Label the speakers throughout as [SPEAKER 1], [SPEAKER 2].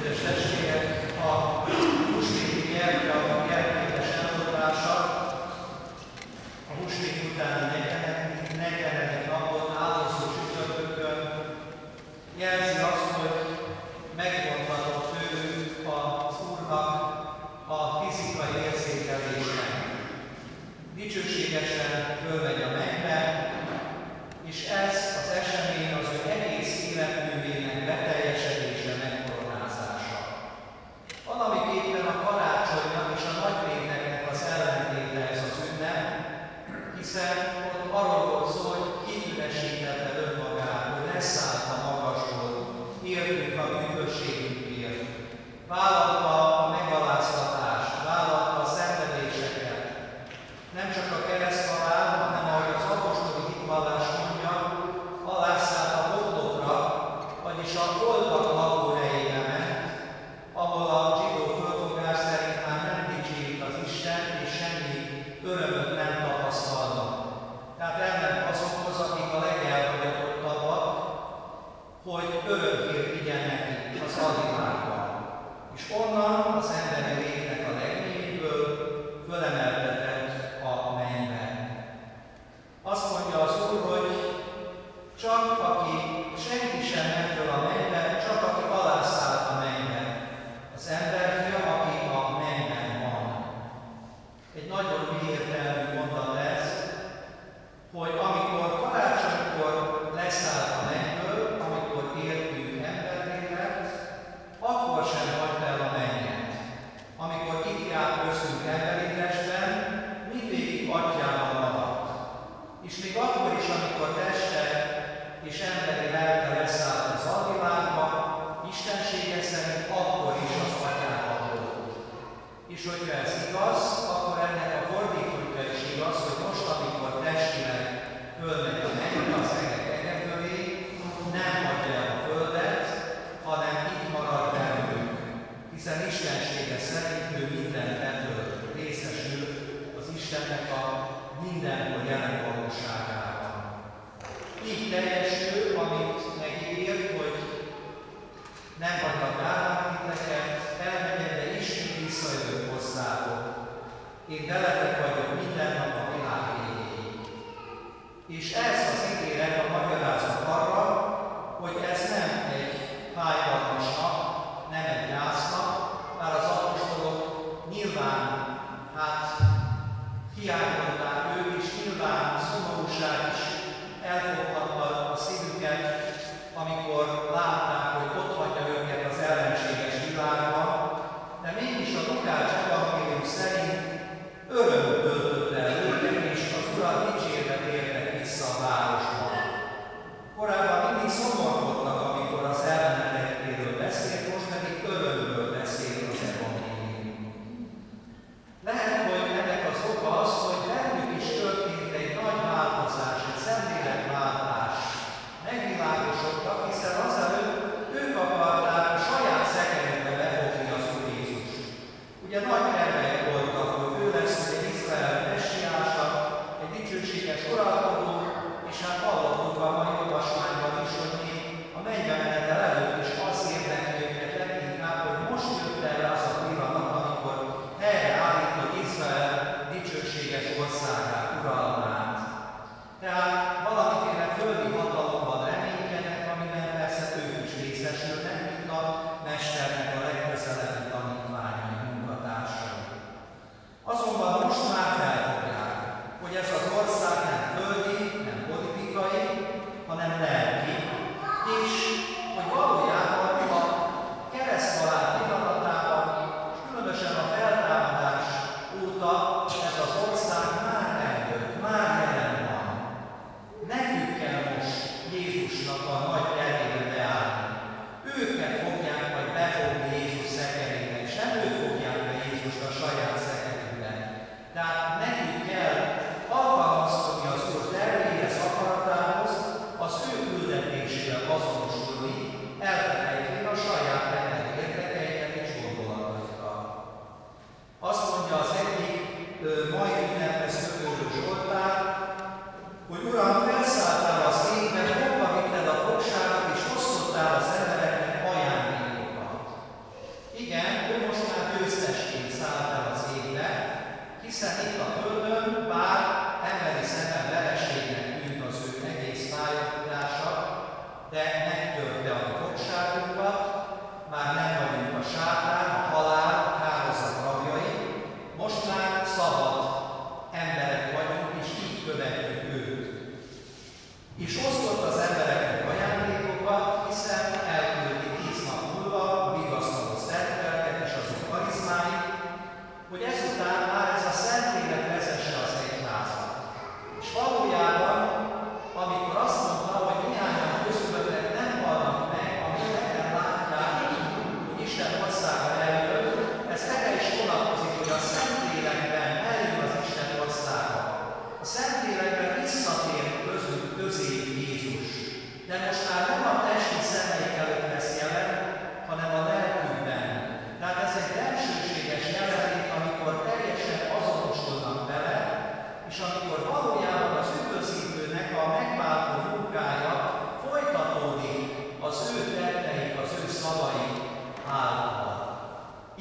[SPEAKER 1] Kedves testvérek, a húsvéti nyelvre a jelképes elmondása a húsvét utáni 40. napon, áldozó csütörtökön jelzi azt, hogy megmondhatott tőlünk az Úrnak a fizikai érzékelése. Dicsőségesen fölmegy a mennybe, és ez az esemény az ő egész életművének beteljesedése, megkoronázása. Valamiképpen a karácsonynak és a nagypénteknek az ellentéte ez az ünnep, hiszen ott arról volt szó, hogy kiüresítette önmagát, hogy leszállt a magasból, értünk a bűnösségünkért, vállalta a megaláztatást, vállalta a szenvedéseket. Nem csak a kereszthalál, hanem ahogy az apostoli hitvallás mondja, alászállt a poklokra, vagyis a holtak lakóhelyébe ment, ahol a zsidó fölfogás szerint már nem dicsérik az Isten, és semmi örömöt nem tapasztalnak. Tehát elment azokhoz, akik a legelhagyottabbak, hogy örömhírt vigyen nekik az alvilágban. És onnan az emberi létnek a legmélyből fölemeltetett a mennybe. Azt mondja az Úr, hogy csak aki senki sem ment föl a mennybe, csak aki alászállt a mennybe. Az emberfia, aki a mennyben van. Egy nagyon mélyértelmű mondat ez, hogy amikor karácsonykor leszállt a mennyből, amikor értünk emberré lett, akkor sem hagyta el a mennyet. Amikor itt járt köztünk emberi testben, mindvégig atyában maradt. És még akkor is, amikor teste és emberi lelke leszállt az alvilágba, istensége szerint akkor is az atyában volt. És hogyha ez igaz, akkor ennek a fordítottja is igaz, hogy most, amikor testileg fölmegy a mennybe, az ege fölé, nem hagyja el a földet, hanem itt marad belőlünk, hiszen istensége szerint ő mindent ebből részesül az Istennek a mindenhol jelen valóságában. Így teljesül, amit megígért, hogy nem hagynak állnak titeket, elmegyek, de ismét visszajövök hozzátok. Én veletek vagyok minden nap a világ végéig. És ez az ígéret a magyarázat arra, hogy ez nem egy fájdalmas nap, nem egy gyásznap, bár az apostolok nyilván, hiányolták ők is, nyilván szomorúság is elfoghatta a szívüket, amikor látták, hogy ott hagyja őket az ellenséges világban, de mégis a Lukács evangélium szerint öröm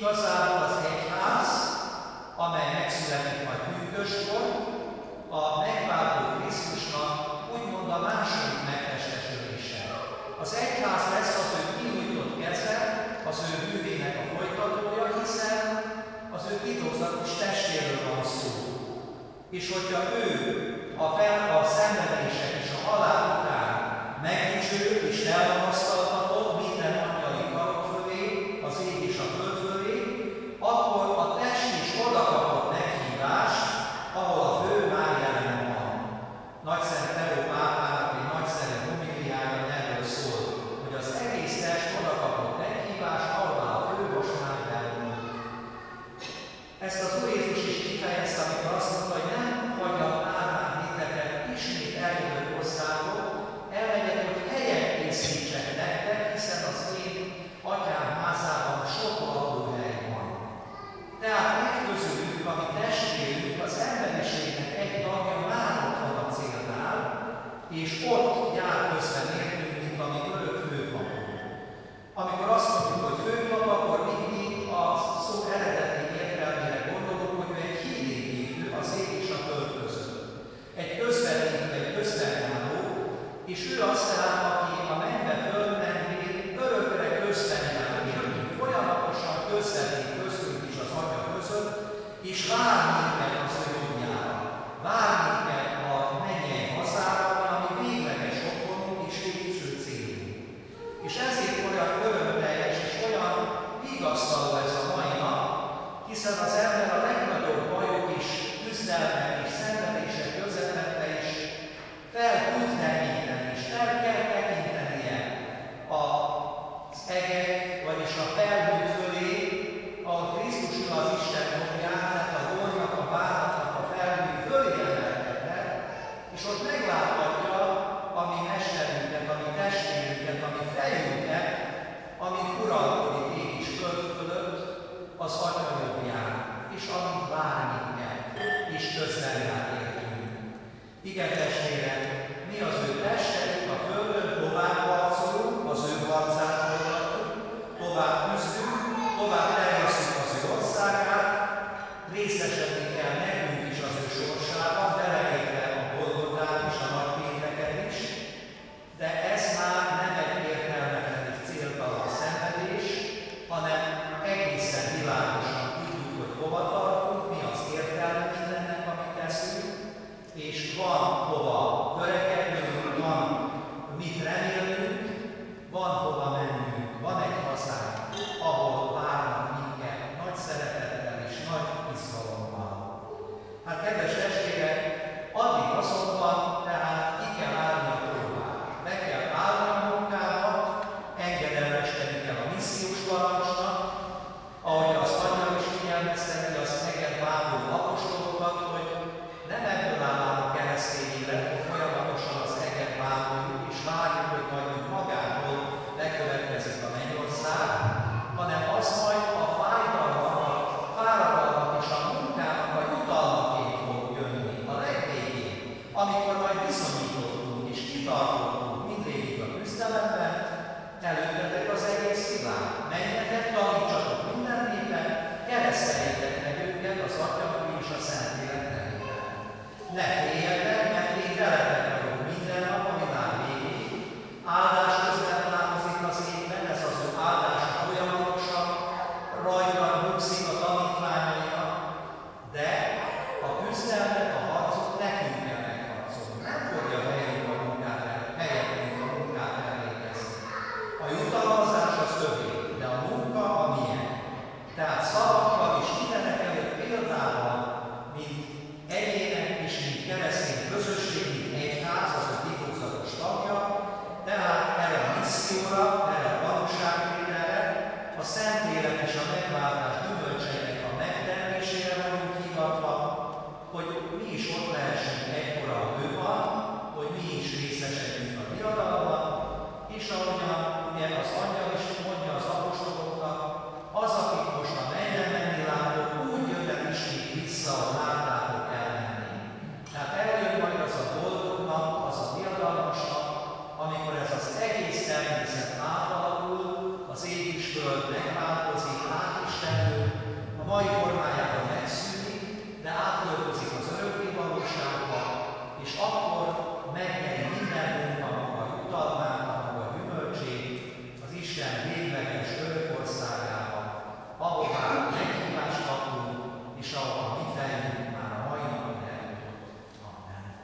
[SPEAKER 1] igazából az egyház, amely megszületik majd pünköstkor, a megváltó Krisztusnak úgymond a második megtestesülése. Az egyház lesz az ő kinyújtott keze, az ő bűvének a folytatója, hiszen az ő titokzatos testéről van szó. És hogyha ő a szenvedések és a halál után megdicsőült és elmasztaltatott minden angyali karok fölé, az ég és a föld fölé, akkor a test is oda kapott meghívást, ahol a fő már jelen van. Nagyszent Leó pápának egy nagyszerű homiliája erről szól, hogy az egész test oda kapott meghívást, ahol a fő most már belül. Ezt az Úr Jézus is kifejezte, amikor azt mondta, hogy nem hagyjak ármán titeket, ismét eljövök hozzátok, elmegyek, hogy helyet készítsek nektek, hiszen az én atyám házában sok lakóhely van. Tehát egy közülük, ami testvérünk, az emberiségnek egy tagja már ott van a célnál, és ott jár közben értünk, mint a mi örök főpapunk. Amikor azt mondjuk, hogy főpap, akkor mindig a szó eredeti értelmére gondolunk, hogy ő egy hídépítő az ég és a föld között. Egy közvetítő, egy közvetjáró, és ő aztán, aki a mennybe fölmenvén örökre közben jár értünk, folyamatosan közvetít köztünk is az Atya között, és vár minket az ő jobbjára, vár minket a mennyei hazában, ami végleges otthonunk és végső célunk. És ezért olyan örömteljes és olyan vigasztaló ez a mai nap, hiszen az ember a legnagyobb bajok és küzdelmek és szenvedések közepette is fel tud tekinteni, és fel kell tekintenie az egek, vagyis a felhők fölé, ahol Krisztus Ura az Isten jobbján, tehát a Gónak, a bánatnak a felhők fölé emelkedett, és ott megláthatja a mi mesterünket, a mi testvérünket, a mi fejünket, ami uralkodik ég és föld fölött, az Atya jobbján, és amit vár minket, és közel jár értünk. Igen, testvérek, mi az ő testvérünk a földön, tovább harcolunk, az ő harcát folytatjuk, tovább küzdünk, tovább terjesszük az ő országát, részesedni kell nekünk is az ő sorsában, beleértve a Golgotát és a nagypénteket is, de ez már nem egy értelmetlen és céltalan szenvedés, hanem egészen világosan tudjuk, hogy hova tartunk, mi az értelme mindennek, amit teszünk, és van hova törekednünk, van mit remélnünk, van hova mennünk, van egy hazánk, ahol várnak minket nagy szeretettel és nagy izgalommal. Hát kedves testvérek, addig azonban tehát ki kell állni a próbát, be kell állni a munkába, engedelmeskedni kell a missziós parancsnak, ahogy az Anya is figyelmezteti az eget bánó apostolokat, hogy nem ebből áll a keresztény élet, hogy folyamatosan az eget bánoljuk, és várjuk, hogy majd magától bekövetkezik a mennyország, hanem az majd a fáradalmak és a munkának a jutalmaként fog jönni a legvégén, amikor majd bizonyítottunk és kitartottunk mindvégig a küzdelemben, előttetek az egész világ. Menjetek, tanítsatok minden népen, kereszteljétek meg őket az Atya és a Szentlélek nevében. Ne féljetek, mert én veletek vagyok minden nap a világ végéig. Áldás közben távozik az évben, ez az ő áldás folyamatosan rajta nyugszik a tanítványainak, de a küzdelmet, a harcot nekünk kell megharcolni. Nem fogja helyettünk a munkát elvégezni. A jutalmazás az övé, de a munka a milyen. Tehát szavakkal és mindenek előtt példával, mint egyének és mint keresztény közösség, mint egyház, az a titokzatos tagja, tehát erre a misszióra, erre a valóságvételre, a Szentlélek és a megváltás gyümölcseinek a megtermésére vagyunk hivatva, hogy mi is ott lehessünk egykor a bőban, hogy mi is részesedjünk a diadalban, és ahogy a